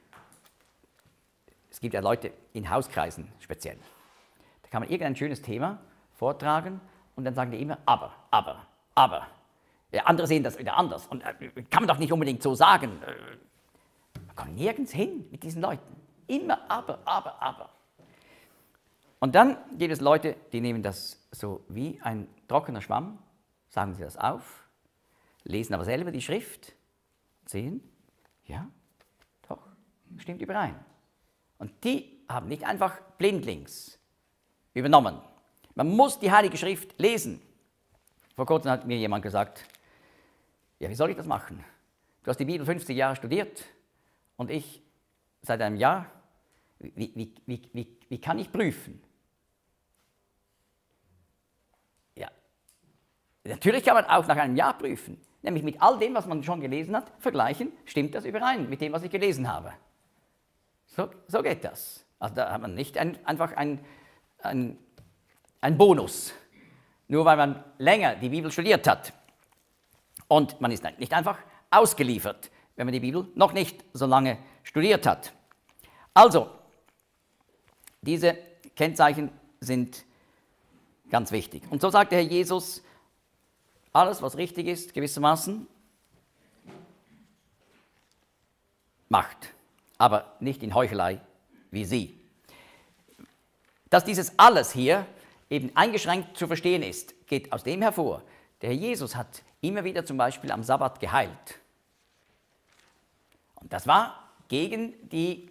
es gibt ja Leute in Hauskreisen speziell, da kann man irgendein schönes Thema vortragen und dann sagen die immer, aber, aber, aber. Ja, andere sehen das wieder anders und äh, kann man doch nicht unbedingt so sagen. Äh, man kommt nirgends hin mit diesen Leuten. Immer aber, aber, aber. Und dann gibt es Leute, die nehmen das so wie ein trockener Schwamm, sagen sie das auf, lesen aber selber die Schrift, sehen, ja, doch, stimmt überein. Und die haben nicht einfach blindlings übernommen. Man muss die Heilige Schrift lesen. Vor kurzem hat mir jemand gesagt, ja, wie soll ich das machen? Du hast die Bibel fünfzig Jahre studiert und ich seit einem Jahr. Wie, wie, wie, wie, wie kann ich prüfen? Ja, natürlich kann man auch nach einem Jahr prüfen. Nämlich mit all dem, was man schon gelesen hat, vergleichen, stimmt das überein mit dem, was ich gelesen habe. So, so geht das. Also da hat man nicht ein, einfach einen ein Bonus, nur weil man länger die Bibel studiert hat. Und man ist nicht einfach ausgeliefert, wenn man die Bibel noch nicht so lange studiert hat. Also, diese Kennzeichen sind ganz wichtig. Und so sagt der Herr Jesus, alles, was richtig ist, gewissermaßen, macht, aber nicht in Heuchelei wie sie. Dass dieses alles hier eben eingeschränkt zu verstehen ist, geht aus dem hervor, der Herr Jesus hat immer wieder zum Beispiel am Sabbat geheilt. Und das war gegen die,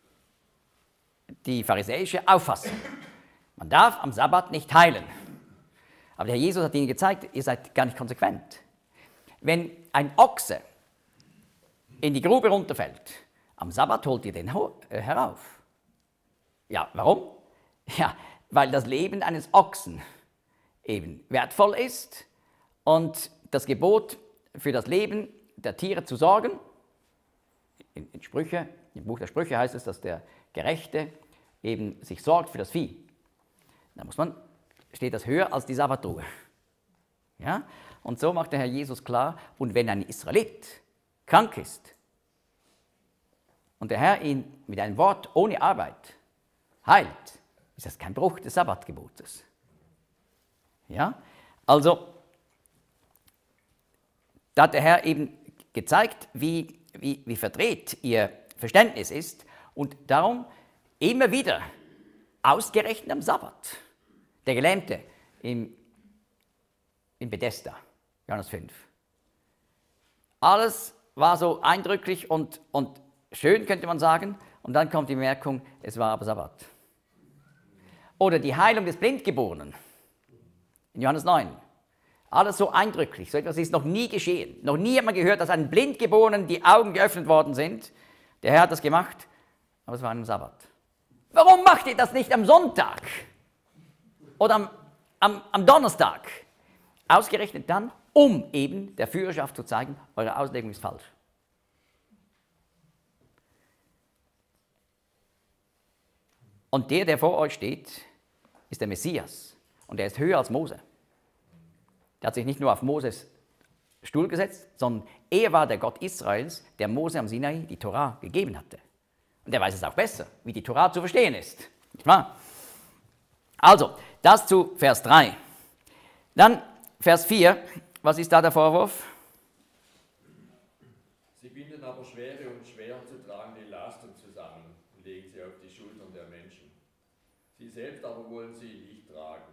die pharisäische Auffassung. Man darf am Sabbat nicht heilen. Aber der Herr Jesus hat ihnen gezeigt, ihr seid gar nicht konsequent. Wenn ein Ochse in die Grube runterfällt, am Sabbat holt ihr den herauf. Ja, warum? Ja, weil das Leben eines Ochsen eben wertvoll ist und das Gebot für das Leben der Tiere zu sorgen, in, in Sprüche, im Buch der Sprüche heißt es, dass der Gerechte eben sich sorgt für das Vieh. Da muss man, steht das höher als die Sabbatruhe. Ja? Und so macht der Herr Jesus klar, und wenn ein Israelit krank ist und der Herr ihn mit einem Wort ohne Arbeit heilt, ist das kein Bruch des Sabbatgebotes. Ja? Also, da hat der Herr eben gezeigt, wie, wie, wie verdreht ihr Verständnis ist und darum immer wieder ausgerechnet am Sabbat. Der Gelähmte im, in Bethesda, Johannes fünf. Alles war so eindrücklich und, und schön, könnte man sagen, und dann kommt die Bemerkung, es war aber Sabbat. Oder die Heilung des Blindgeborenen in Johannes neun. Alles so eindrücklich, so etwas ist noch nie geschehen. Noch nie hat man gehört, dass einem Blindgeborenen die Augen geöffnet worden sind. Der Herr hat das gemacht, aber es war am Sabbat. Warum macht ihr das nicht am Sonntag oder am, am, am Donnerstag? Ausgerechnet dann, um eben der Führerschaft zu zeigen, eure Auslegung ist falsch. Und der, der vor euch steht, ist der Messias und er ist höher als Mose. Der hat sich nicht nur auf Moses Stuhl gesetzt, sondern er war der Gott Israels, der Mose am Sinai die Torah gegeben hatte. Und er weiß es auch besser, wie die Torah zu verstehen ist. Nicht wahr? Also, das zu Vers drei. Dann Vers vier, was ist da der Vorwurf? Sie binden aber schwere und schwer zu tragende Lasten zusammen und legen sie auf die Schultern der Menschen. Sie selbst aber wollen sie nicht tragen.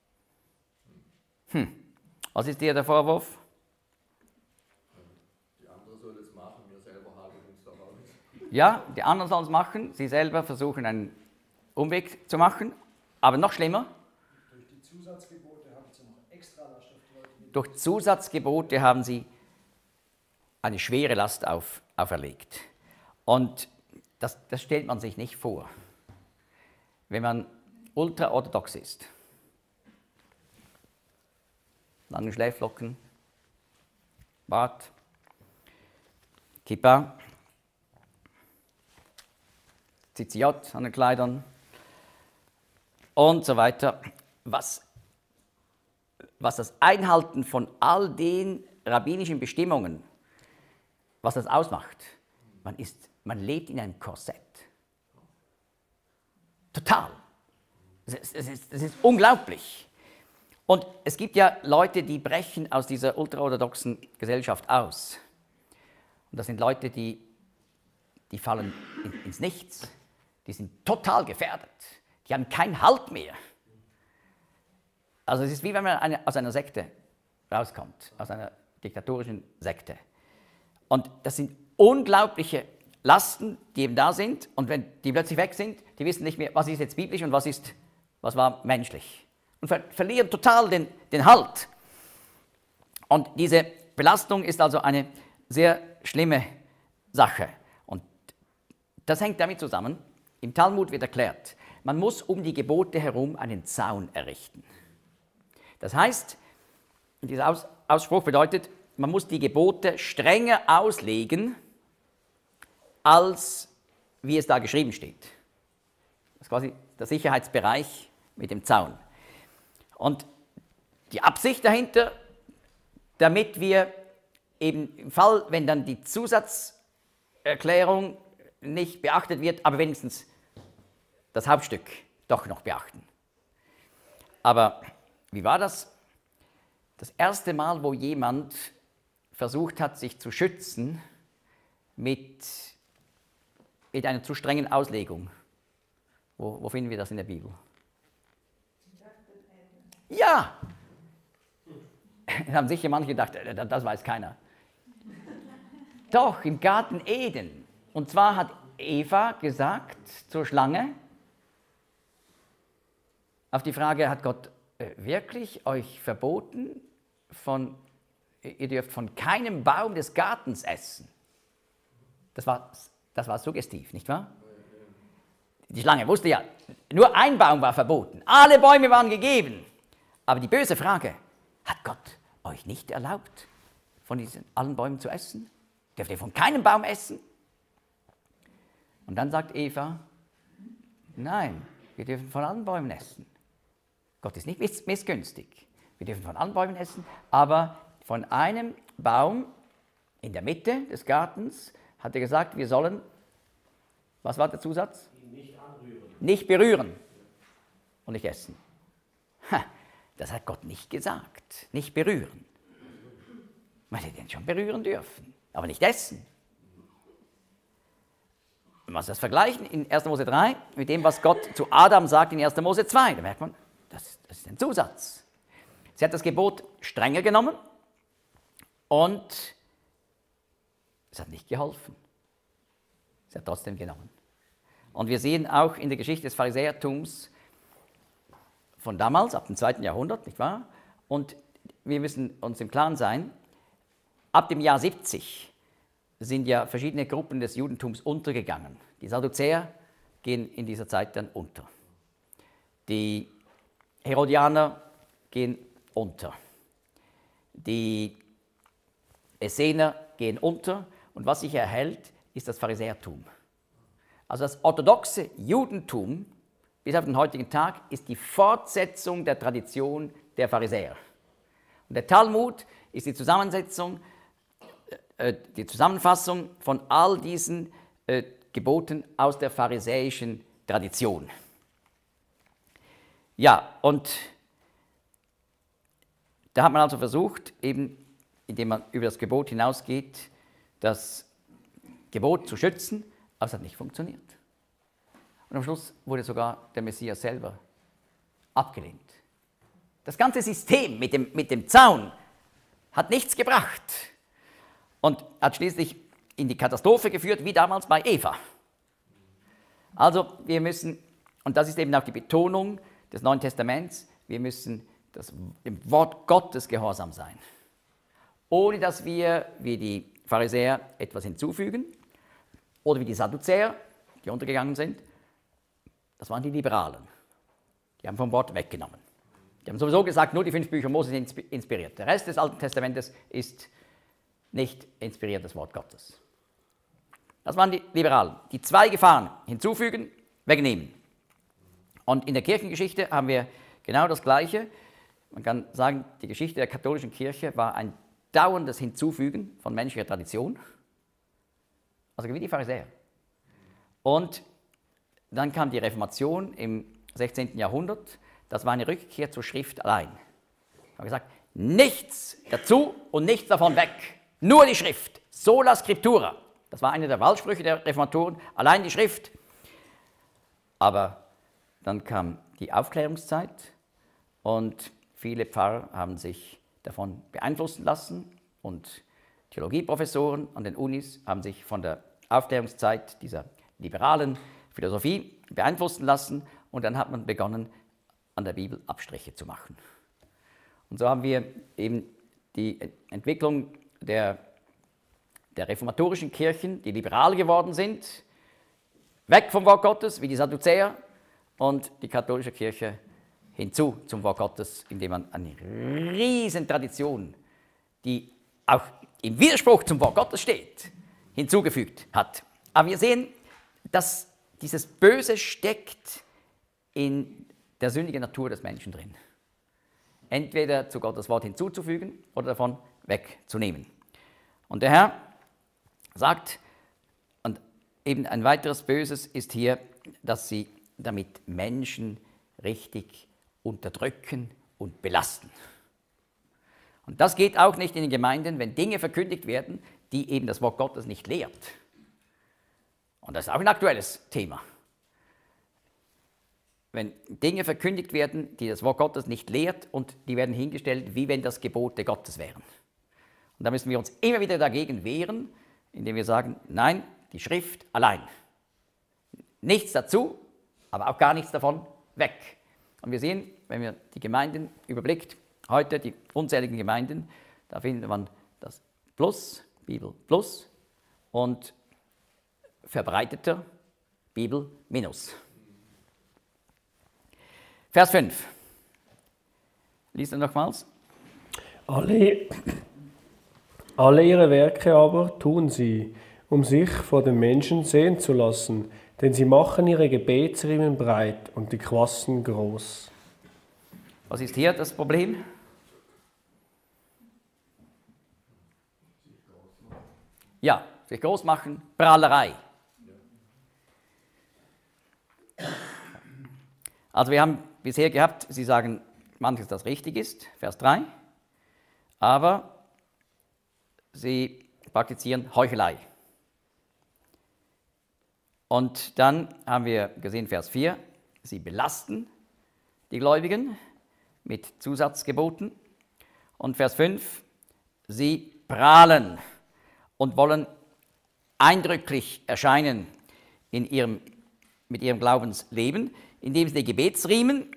Hm. Was ist hier der Vorwurf? Die anderen sollen es machen, wir selber halten uns da raus. Ja, die anderen sollen es machen, sie selber versuchen einen Umweg zu machen, aber noch schlimmer. Durch die Zusatzgebote haben sie noch extra Last auf die Leute gelegt. Durch Zusatzgebote haben sie eine schwere Last auf, auferlegt. Und das, das stellt man sich nicht vor, wenn man ultraorthodox ist. Lange Schläflocken, Bart, Kippa, Ziziot an den Kleidern und so weiter. Was, was das Einhalten von all den rabbinischen Bestimmungen, was das ausmacht, man, ist, man lebt in einem Korsett. Total. Es ist, es ist, es ist unglaublich. Und es gibt ja Leute, die brechen aus dieser ultraorthodoxen Gesellschaft aus. Und das sind Leute, die, die fallen in, ins Nichts. Die sind total gefährdet. Die haben keinen Halt mehr. Also es ist wie wenn man eine, aus einer Sekte rauskommt, aus einer diktatorischen Sekte. Und das sind unglaubliche Lasten, die eben da sind. Und wenn die plötzlich weg sind, die wissen nicht mehr, was ist jetzt biblisch und was, ist, was war menschlich. Und ver verlieren total den, den Halt. Und diese Belastung ist also eine sehr schlimme Sache. Und das hängt damit zusammen, im Talmud wird erklärt, man muss um die Gebote herum einen Zaun errichten. Das heißt, dieser Aus Ausspruch bedeutet, man muss die Gebote strenger auslegen, als wie es da geschrieben steht. Das ist quasi der Sicherheitsbereich mit dem Zaun. Und die Absicht dahinter, damit wir eben im Fall, wenn dann die Zusatzerklärung nicht beachtet wird, aber wenigstens das Hauptstück doch noch beachten. Aber wie war das? Das erste Mal, wo jemand versucht hat, sich zu schützen mit mit einer zu strengen Auslegung. Wo, wo finden wir das in der Bibel? Ja! Das haben sicher manche gedacht, das weiß keiner. Doch, im Garten Eden. Und zwar hat Eva gesagt zur Schlange, auf die Frage, hat Gott wirklich euch verboten, von, ihr dürft von keinem Baum des Gartens essen? Das war, das war suggestiv, nicht wahr? Die Schlange wusste ja, nur ein Baum war verboten, alle Bäume waren gegeben. Aber die böse Frage, hat Gott euch nicht erlaubt, von diesen allen Bäumen zu essen? Dürft ihr von keinem Baum essen? Und dann sagt Eva, nein, wir dürfen von allen Bäumen essen. Gott ist nicht miss missgünstig. Wir dürfen von allen Bäumen essen, aber von einem Baum in der Mitte des Gartens hat er gesagt, wir sollen, was war der Zusatz? Nicht anrühren. Nicht berühren und nicht essen. Ha, das hat Gott nicht gesagt, nicht berühren. Man hätte den schon berühren dürfen, aber nicht essen. Man muss das vergleichen in erster Mose drei mit dem, was Gott zu Adam sagt in erster Mose zwei. Da merkt man, das, das ist ein Zusatz. Sie hat das Gebot strenger genommen und es hat nicht geholfen. Sie hat trotzdem genommen. Und wir sehen auch in der Geschichte des Pharisäertums von damals, ab dem zweiten Jahrhundert, nicht wahr? Und wir müssen uns im Klaren sein, ab dem Jahr siebzig sind ja verschiedene Gruppen des Judentums untergegangen. Die Sadduzäer gehen in dieser Zeit dann unter. Die Herodianer gehen unter. Die Essener gehen unter. Und was sich erhält, ist das Pharisäertum. Also das orthodoxe Judentum bis auf den heutigen Tag ist die Fortsetzung der Tradition der Pharisäer. Und der Talmud ist die Zusammensetzung, äh, die Zusammenfassung von all diesen äh, Geboten aus der pharisäischen Tradition. Ja, und da hat man also versucht, eben indem man über das Gebot hinausgeht, das Gebot zu schützen, aber es hat nicht funktioniert. Und am Schluss wurde sogar der Messias selber abgelehnt. Das ganze System mit dem, mit dem Zaun hat nichts gebracht und hat schließlich in die Katastrophe geführt, wie damals bei Eva. Also wir müssen, und das ist eben auch die Betonung des Neuen Testaments, wir müssen das, dem Wort Gottes gehorsam sein, ohne dass wir, wie die Pharisäer, etwas hinzufügen oder wie die Sadduzäer, die untergegangen sind. Das waren die Liberalen. Die haben vom Wort weggenommen. Die haben sowieso gesagt, nur die fünf Bücher Mose sind inspiriert. Der Rest des Alten Testamentes ist nicht inspiriertes Wort Gottes. Das waren die Liberalen. Die zwei Gefahren hinzufügen, wegnehmen. Und in der Kirchengeschichte haben wir genau das Gleiche. Man kann sagen, die Geschichte der katholischen Kirche war ein dauerndes Hinzufügen von menschlicher Tradition. Also wie die Pharisäer. Und dann kam die Reformation im sechzehnten Jahrhundert. Das war eine Rückkehr zur Schrift allein. Man hat gesagt, nichts dazu und nichts davon weg. Nur die Schrift. Sola Scriptura. Das war einer der Wahlsprüche der Reformatoren. Allein die Schrift. Aber dann kam die Aufklärungszeit und viele Pfarrer haben sich davon beeinflussen lassen und Theologieprofessoren an den Unis haben sich von der Aufklärungszeit dieser liberalen Philosophie beeinflussen lassen und dann hat man begonnen, an der Bibel Abstriche zu machen. Und so haben wir eben die Entwicklung der, der reformatorischen Kirchen, die liberal geworden sind, weg vom Wort Gottes, wie die Sadduzäer, und die katholische Kirche hinzu zum Wort Gottes, indem man eine riesen Tradition, die auch im Widerspruch zum Wort Gottes steht, hinzugefügt hat. Aber wir sehen, dass dieses Böse steckt in der sündigen Natur des Menschen drin. Entweder zu Gottes Wort hinzuzufügen oder davon wegzunehmen. Und der Herr sagt, und eben ein weiteres Böses ist hier, dass sie damit Menschen richtig unterdrücken und belasten. Und das geht auch nicht in den Gemeinden, wenn Dinge verkündigt werden, die eben das Wort Gottes nicht lehrt. Und das ist auch ein aktuelles Thema. Wenn Dinge verkündigt werden, die das Wort Gottes nicht lehrt und die werden hingestellt, wie wenn das Gebote Gottes wären. Und da müssen wir uns immer wieder dagegen wehren, indem wir sagen, nein, die Schrift allein. Nichts dazu, aber auch gar nichts davon weg. Und wir sehen, wenn wir die Gemeinden überblickt, heute die unzähligen Gemeinden, da findet man das Plus, Bibel Plus und verbreiteter Bibel Minus. Vers fünf. Lies er nochmals. Alle, alle ihre Werke aber tun sie, um sich vor den Menschen sehen zu lassen, denn sie machen ihre Gebetsriemen breit und die Quasten groß. Was ist hier das Problem? Ja, sich groß machen, Prahlerei. Also wir haben bisher gehabt, Sie sagen manches, das richtig ist, Vers drei, aber Sie praktizieren Heuchelei. Und dann haben wir gesehen, Vers vier, Sie belasten die Gläubigen mit Zusatzgeboten. Und Vers fünf, Sie prahlen und wollen eindrücklich erscheinen in ihrem, mit ihrem Glaubensleben, indem sie die Gebetsriemen,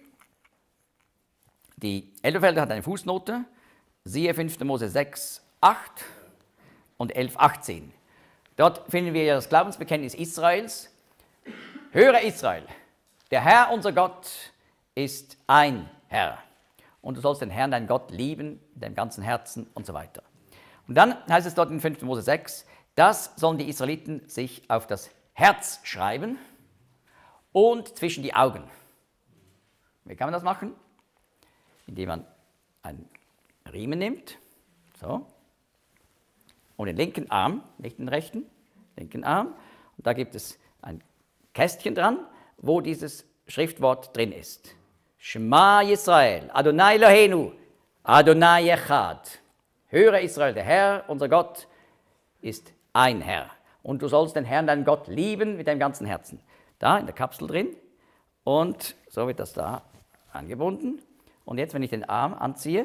die Elberfelder hat eine Fußnote, siehe fünfter Mose sechs, acht und elf, achtzehn. Dort finden wir ja das Glaubensbekenntnis Israels. Höre Israel, der Herr, unser Gott, ist ein Herr. Und du sollst den Herrn, deinen Gott, lieben, mit deinem ganzen Herzen und so weiter. Und dann heißt es dort in fünfter Mose sechs, das sollen die Israeliten sich auf das Herz schreiben und zwischen die Augen. Wie kann man das machen? Indem man einen Riemen nimmt, so, und den linken Arm, nicht den rechten, linken Arm, und da gibt es ein Kästchen dran, wo dieses Schriftwort drin ist. Shema Yisrael, Adonai Eloheinu, Adonai Echad. Höre Israel, der Herr, unser Gott, ist ein Herr. Und du sollst den Herrn, deinen Gott, lieben mit deinem ganzen Herzen. Da in der Kapsel drin. Und so wird das da angebunden. Und jetzt, wenn ich den Arm anziehe,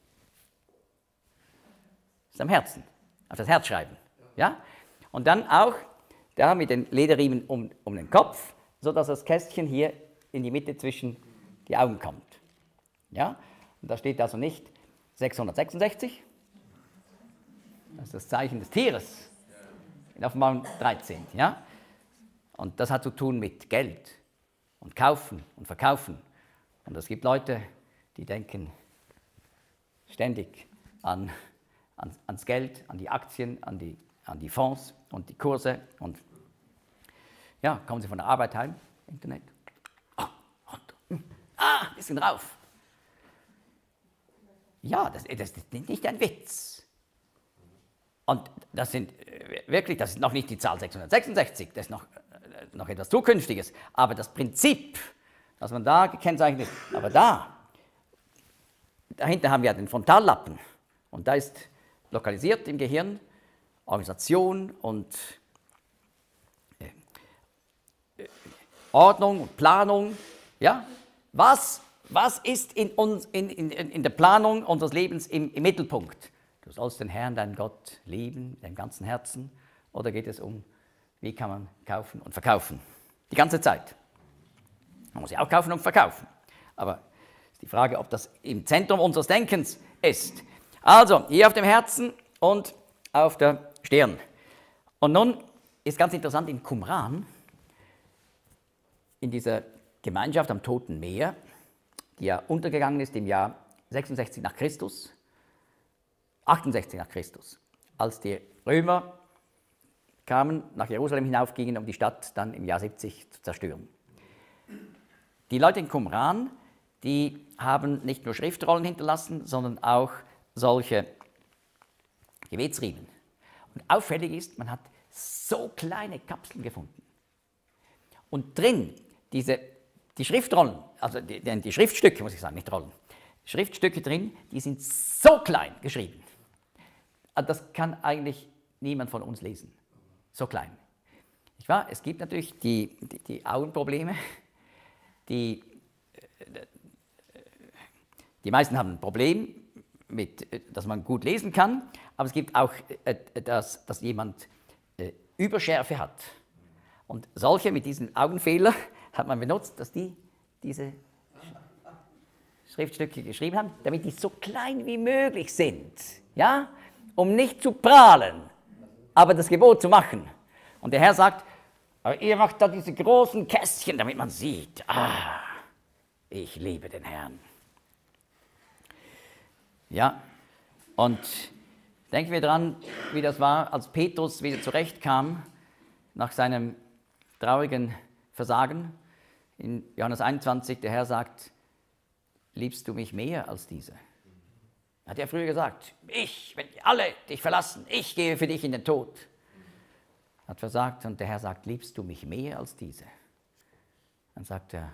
ist am Herzen. Auf das Herz schreiben. Ja? Und dann auch da mit den Lederriemen um, um den Kopf, sodass das Kästchen hier in die Mitte zwischen die Augen kommt. Ja? Und da steht also nicht sechshundertsechsundsechzig, das ist das Zeichen des Tieres, in Offenbarung dreizehn. Ja? Und das hat zu tun mit Geld und Kaufen und Verkaufen. Und es gibt Leute, die denken ständig an, an, ans Geld, an die Aktien, an die, an die Fonds und die Kurse. Und ja, kommen sie von der Arbeit heim, Internet. Ah, oh, ah, bisschen drauf. Ja, das, das ist nicht ein Witz. Und das sind wirklich, das ist noch nicht die Zahl sechshundertsechsundsechzig, das ist noch, noch etwas Zukünftiges. Aber das Prinzip, das man da gekennzeichnet ist, aber da, dahinter haben wir den Frontallappen. Und da ist lokalisiert im Gehirn Organisation und äh, äh, Ordnung und Planung. Ja? Was, was ist in, uns, in, in, in der Planung unseres Lebens im, im Mittelpunkt? Du sollst den Herrn, deinen Gott, lieben, mit deinem ganzen Herzen. Oder geht es um, wie kann man kaufen und verkaufen? Die ganze Zeit. Man muss ja auch kaufen und verkaufen. Aber ist die Frage, ob das im Zentrum unseres Denkens ist. Also, hier auf dem Herzen und auf der Stirn. Und nun ist ganz interessant, in Qumran, in dieser Gemeinschaft am Toten Meer, die ja untergegangen ist im Jahr sechsundsechzig nach Christus, achtundsechzig nach Christus, als die Römer kamen, nach Jerusalem hinaufgingen, um die Stadt dann im Jahr siebzig zu zerstören. Die Leute in Qumran, die haben nicht nur Schriftrollen hinterlassen, sondern auch solche Gebetsriemen. Und auffällig ist, man hat so kleine Kapseln gefunden. Und drin, diese, die Schriftrollen, also die, die Schriftstücke, muss ich sagen, nicht Rollen, Schriftstücke drin, die sind so klein geschrieben. Also das kann eigentlich niemand von uns lesen. So klein. Nicht wahr? Es gibt natürlich die, die, die Augenprobleme, die, die meisten haben ein Problem, mit, dass man gut lesen kann, aber es gibt auch, dass, dass jemand Überschärfe hat. Und solche mit diesen Augenfehler hat man benutzt, dass die diese Schriftstücke geschrieben haben, damit die so klein wie möglich sind, ja? Um nicht zu prahlen, aber das Gebot zu machen. Und der Herr sagt, aber ihr macht da diese großen Kästchen, damit man sieht, ah, ich liebe den Herrn. Ja, und denken wir dran, wie das war, als Petrus wieder zurechtkam nach seinem traurigen Versagen. In Johannes einundzwanzig, der Herr sagt, liebst du mich mehr als diese? Hat er früher gesagt, ich, wenn alle dich verlassen, ich gehe für dich in den Tod. Hat versagt und der Herr sagt, liebst du mich mehr als diese? Dann sagt er,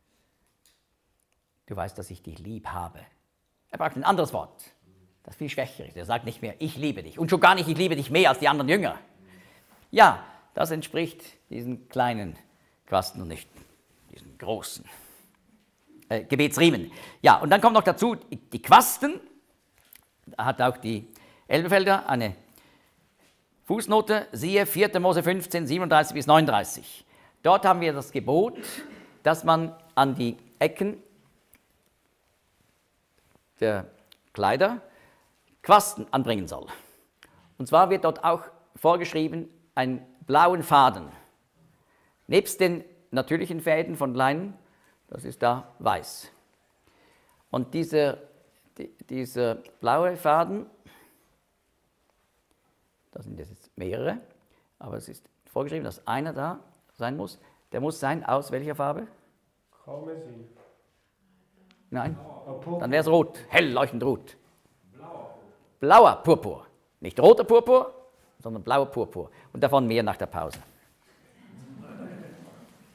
du weißt, dass ich dich lieb habe. Er braucht ein anderes Wort, das viel schwächer ist. Er sagt nicht mehr, ich liebe dich und schon gar nicht, ich liebe dich mehr als die anderen Jünger. Ja, das entspricht diesen kleinen Quasten und nicht diesen großen äh, Gebetsriemen. Ja, und dann kommt noch dazu die Quasten. Da hat auch die Elberfelder eine Fußnote, siehe vierter Mose fünfzehn, siebenunddreißig bis neununddreißig. Dort haben wir das Gebot, dass man an die Ecken der Kleider Quasten anbringen soll. Und zwar wird dort auch vorgeschrieben, einen blauen Faden. Nebst den natürlichen Fäden von Leinen, das ist da weiß. Und dieser, die, dieser blaue Faden, da sind jetzt mehrere, aber es ist vorgeschrieben, dass einer da sein muss. Der muss sein aus welcher Farbe? Karmesin. Nein, Purpur. dann wäre es rot, hell leuchtend rot. Blauer. Blauer Purpur. Nicht roter Purpur, sondern blauer Purpur. Und davon mehr nach der Pause.